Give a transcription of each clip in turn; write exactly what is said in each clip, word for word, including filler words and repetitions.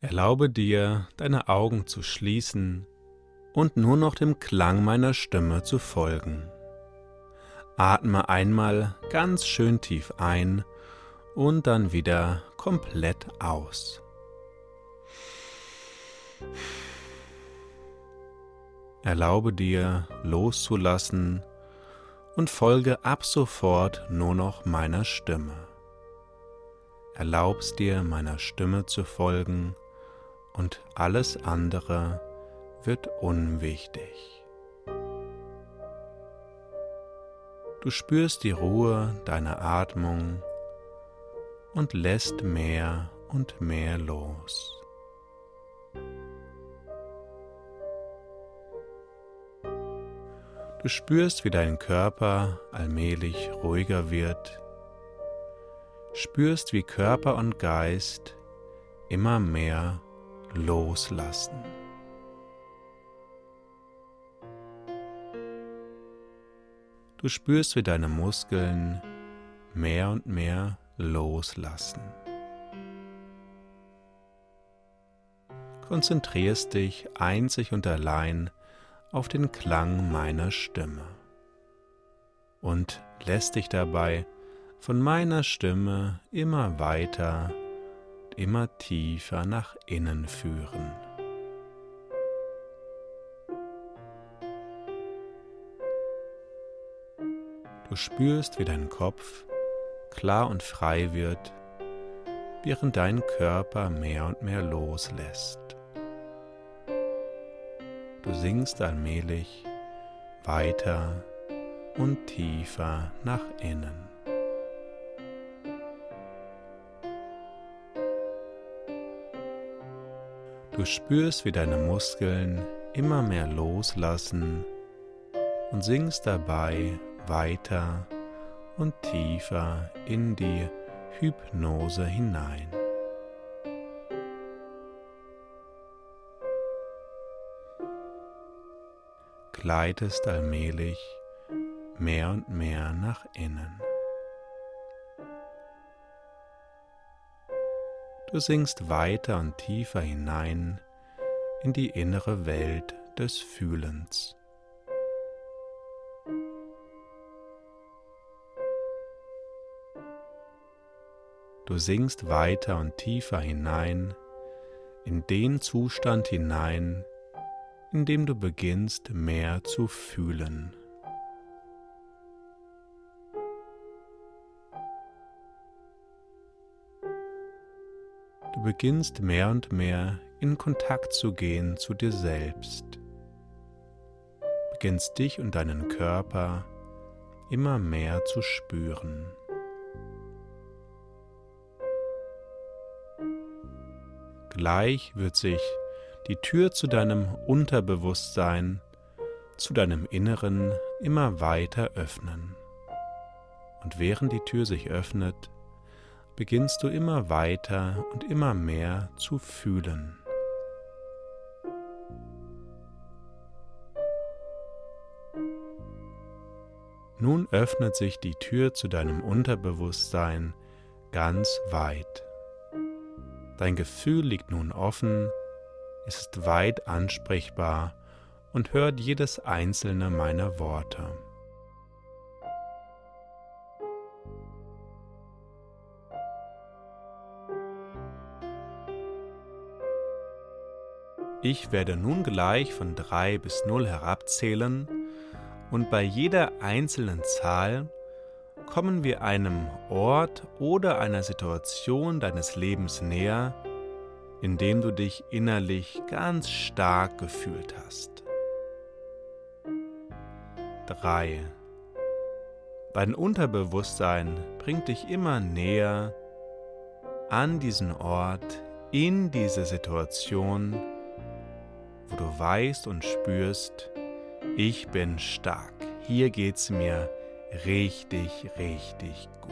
Erlaube dir, deine Augen zu schließen und nur noch dem Klang meiner Stimme zu folgen. Atme einmal ganz schön tief ein und dann wieder komplett aus. Erlaube dir, loszulassen und folge ab sofort nur noch meiner Stimme. Erlaubst dir, meiner Stimme zu folgen und alles andere wird unwichtig. Du spürst die Ruhe deiner Atmung und lässt mehr und mehr los. Du spürst, wie dein Körper allmählich ruhiger wird, spürst, wie Körper und Geist immer mehr loslassen. Du spürst, wie deine Muskeln mehr und mehr loslassen. Konzentrierst dich einzig und allein auf den Klang meiner Stimme und lässt dich dabei von meiner Stimme immer weiter, immer tiefer nach innen führen. Du spürst, wie dein Kopf klar und frei wird, während dein Körper mehr und mehr loslässt. Du sinkst allmählich weiter und tiefer nach innen. Du spürst, wie deine Muskeln immer mehr loslassen und sinkst dabei weiter und tiefer in die Hypnose hinein. Gleitest allmählich mehr und mehr nach innen. Du sinkst weiter und tiefer hinein in die innere Welt des Fühlens. Du sinkst weiter und tiefer hinein in den Zustand hinein, in dem du beginnst, mehr zu fühlen. Du beginnst mehr und mehr in Kontakt zu gehen zu dir selbst. Beginnst dich und deinen Körper immer mehr zu spüren. Gleich wird sich die Tür zu deinem Unterbewusstsein, zu deinem Inneren immer weiter öffnen. Und während die Tür sich öffnet, beginnst du immer weiter und immer mehr zu fühlen. Nun öffnet sich die Tür zu deinem Unterbewusstsein ganz weit. Dein Gefühl liegt nun offen, es ist weit ansprechbar und hört jedes einzelne meiner Worte. Ich werde nun gleich von drei bis null herabzählen und bei jeder einzelnen Zahl kommen wir einem Ort oder einer Situation deines Lebens näher, in dem du dich innerlich ganz stark gefühlt hast. Drei. Dein Unterbewusstsein bringt dich immer näher an diesen Ort, in diese Situation, wo du weißt und spürst, ich bin stark, hier geht's mir richtig, richtig gut.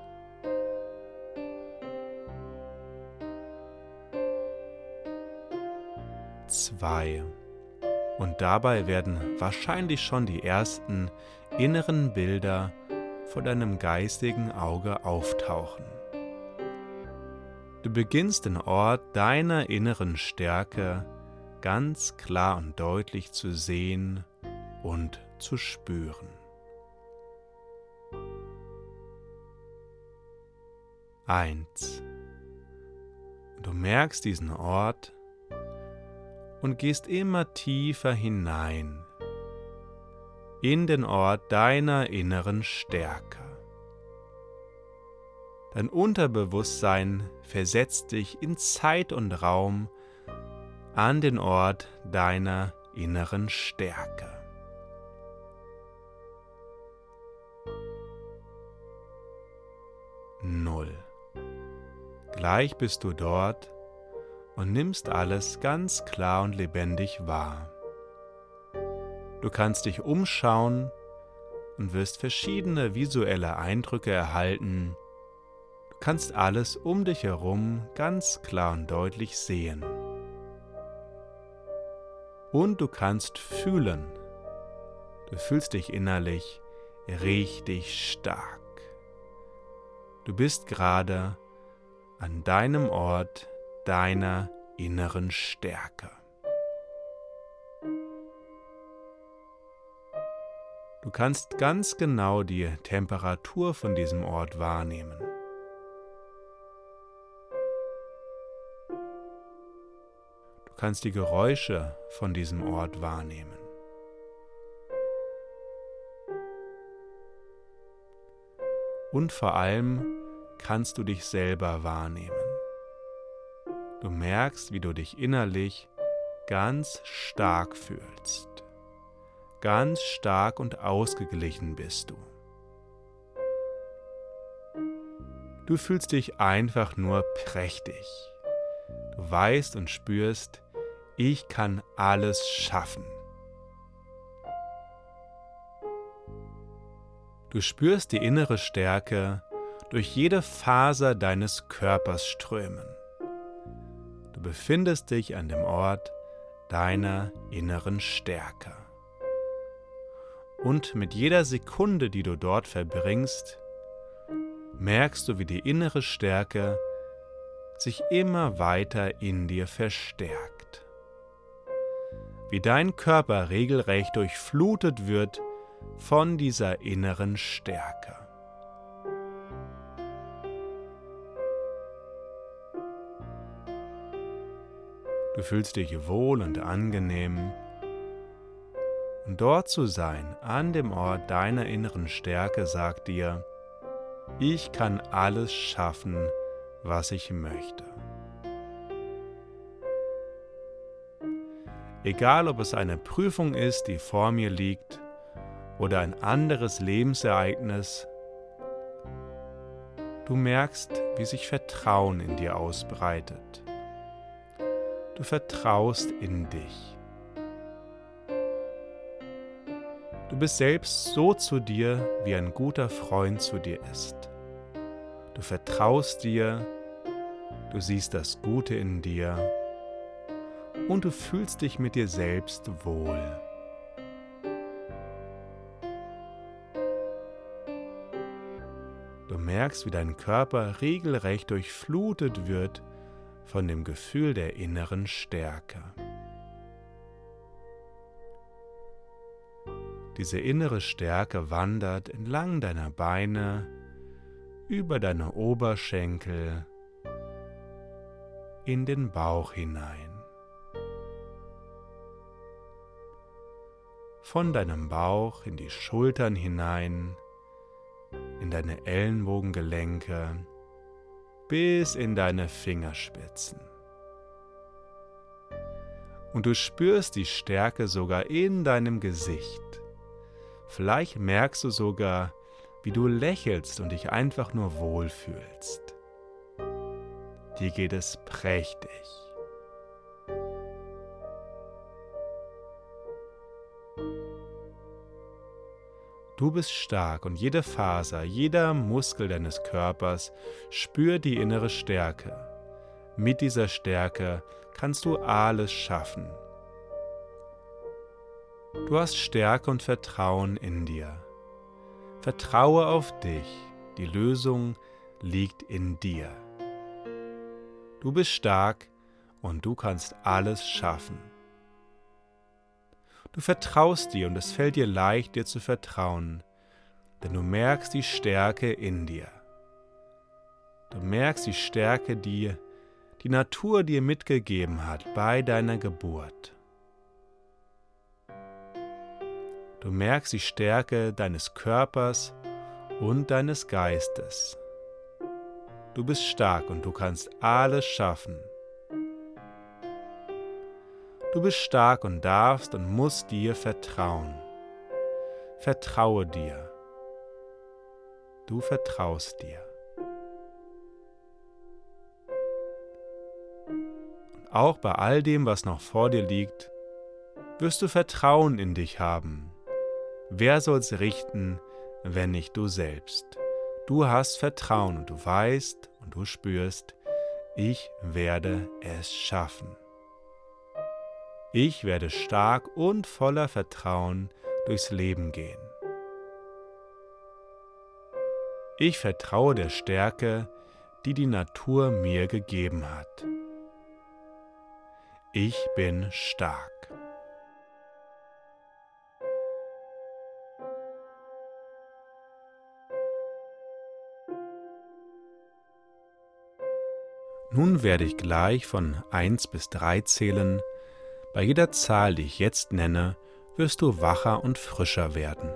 Zwei. Und dabei werden wahrscheinlich schon die ersten inneren Bilder vor deinem geistigen Auge auftauchen. Du Du beginnst den Ort deiner inneren Stärke ganz klar und deutlich zu sehen und zu spüren. Eins. Du merkst diesen Ort und gehst immer tiefer hinein in den Ort deiner inneren Stärke. Dein Unterbewusstsein versetzt dich in Zeit und Raum an den Ort deiner inneren Stärke. Null. Gleich bist du dort und nimmst alles ganz klar und lebendig wahr. Du kannst dich umschauen und wirst verschiedene visuelle Eindrücke erhalten. Du kannst alles um dich herum ganz klar und deutlich sehen. Und du kannst fühlen. Du fühlst dich innerlich richtig stark. Du bist gerade an deinem Ort deiner inneren Stärke. Du kannst ganz genau die Temperatur von diesem Ort wahrnehmen. Du kannst die Geräusche von diesem Ort wahrnehmen. Und vor allem kannst du dich selber wahrnehmen. Du merkst, wie du dich innerlich ganz stark fühlst. Ganz stark und ausgeglichen bist du. Du fühlst dich einfach nur prächtig. Du weißt und spürst, ich kann alles schaffen. Du spürst die innere Stärke durch jede Faser deines Körpers strömen. Du befindest dich an dem Ort deiner inneren Stärke. Und mit jeder Sekunde, die du dort verbringst, merkst du, wie die innere Stärke sich immer weiter in dir verstärkt. Wie dein Körper regelrecht durchflutet wird von dieser inneren Stärke. Du fühlst dich wohl und angenehm. Und dort zu sein, an dem Ort deiner inneren Stärke, sagt dir, ich kann alles schaffen, was ich möchte. Egal, ob es eine Prüfung ist, die vor mir liegt, oder ein anderes Lebensereignis, du merkst, wie sich Vertrauen in dir ausbreitet. Du vertraust in dich. Du bist selbst so zu dir, wie ein guter Freund zu dir ist. Du vertraust dir, du siehst das Gute in dir und du fühlst dich mit dir selbst wohl. Du merkst, wie dein Körper regelrecht durchflutet wird von dem Gefühl der inneren Stärke. Diese innere Stärke wandert entlang deiner Beine, über deine Oberschenkel, in den Bauch hinein. Von deinem Bauch in die Schultern hinein, in deine Ellenbogengelenke, bis in deine Fingerspitzen. Und du spürst die Stärke sogar in deinem Gesicht. Vielleicht merkst du sogar, wie du lächelst und dich einfach nur wohlfühlst. Dir geht es prächtig. Du bist stark und jede Faser, jeder Muskel deines Körpers spürt die innere Stärke. Mit dieser Stärke kannst du alles schaffen. Du hast Stärke und Vertrauen in dir. Vertraue auf dich, die Lösung liegt in dir. Du bist stark und du kannst alles schaffen. Du vertraust dir und es fällt dir leicht, dir zu vertrauen, denn du merkst die Stärke in dir. Du merkst die Stärke, die die Natur dir mitgegeben hat bei deiner Geburt. Du merkst die Stärke deines Körpers und deines Geistes. Du bist stark und du kannst alles schaffen. Du bist stark und darfst und musst dir vertrauen. Vertraue dir. Du vertraust dir. Und auch bei all dem, was noch vor dir liegt, wirst du Vertrauen in dich haben. Wer soll's richten, wenn nicht du selbst? Du hast Vertrauen und du weißt und du spürst, ich werde es schaffen. Ich werde stark und voller Vertrauen durchs Leben gehen. Ich vertraue der Stärke, die die Natur mir gegeben hat. Ich bin stark. Nun werde ich gleich von eins bis drei zählen. Bei jeder Zahl, die ich jetzt nenne, wirst du wacher und frischer werden.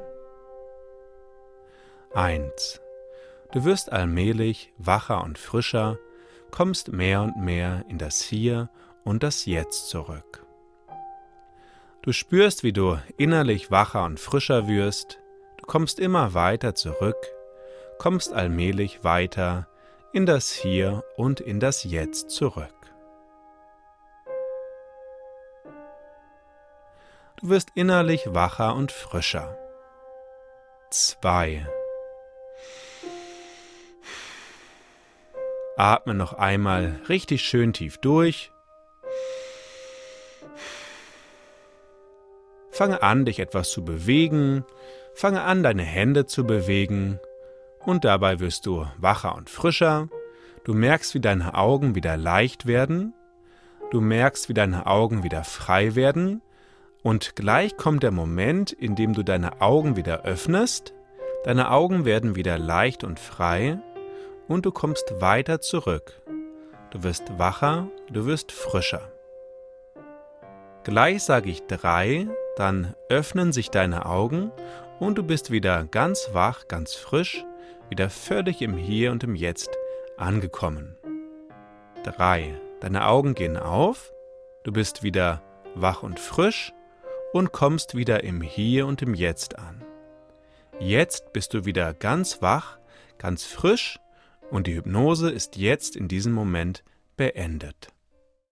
eins. Du wirst allmählich wacher und frischer, kommst mehr und mehr in das Hier und das Jetzt zurück. Du spürst, wie du innerlich wacher und frischer wirst, du kommst immer weiter zurück, kommst allmählich weiter in das Hier und in das Jetzt zurück. Du wirst innerlich wacher und frischer. zwei. Atme noch einmal richtig schön tief durch. Fange an, dich etwas zu bewegen. Fange an, deine Hände zu bewegen. Und dabei wirst du wacher und frischer. Du merkst, wie deine Augen wieder leicht werden. Du merkst, wie deine Augen wieder frei werden. Und gleich kommt der Moment, in dem du deine Augen wieder öffnest. Deine Augen werden wieder leicht und frei und du kommst weiter zurück. Du wirst wacher, du wirst frischer. Gleich sage ich drei, dann öffnen sich deine Augen und du bist wieder ganz wach, ganz frisch, wieder völlig im Hier und im Jetzt angekommen. drei. Deine Augen gehen auf, du bist wieder wach und frisch und kommst wieder im Hier und im Jetzt an. Jetzt bist du wieder ganz wach, ganz frisch und die Hypnose ist jetzt in diesem Moment beendet.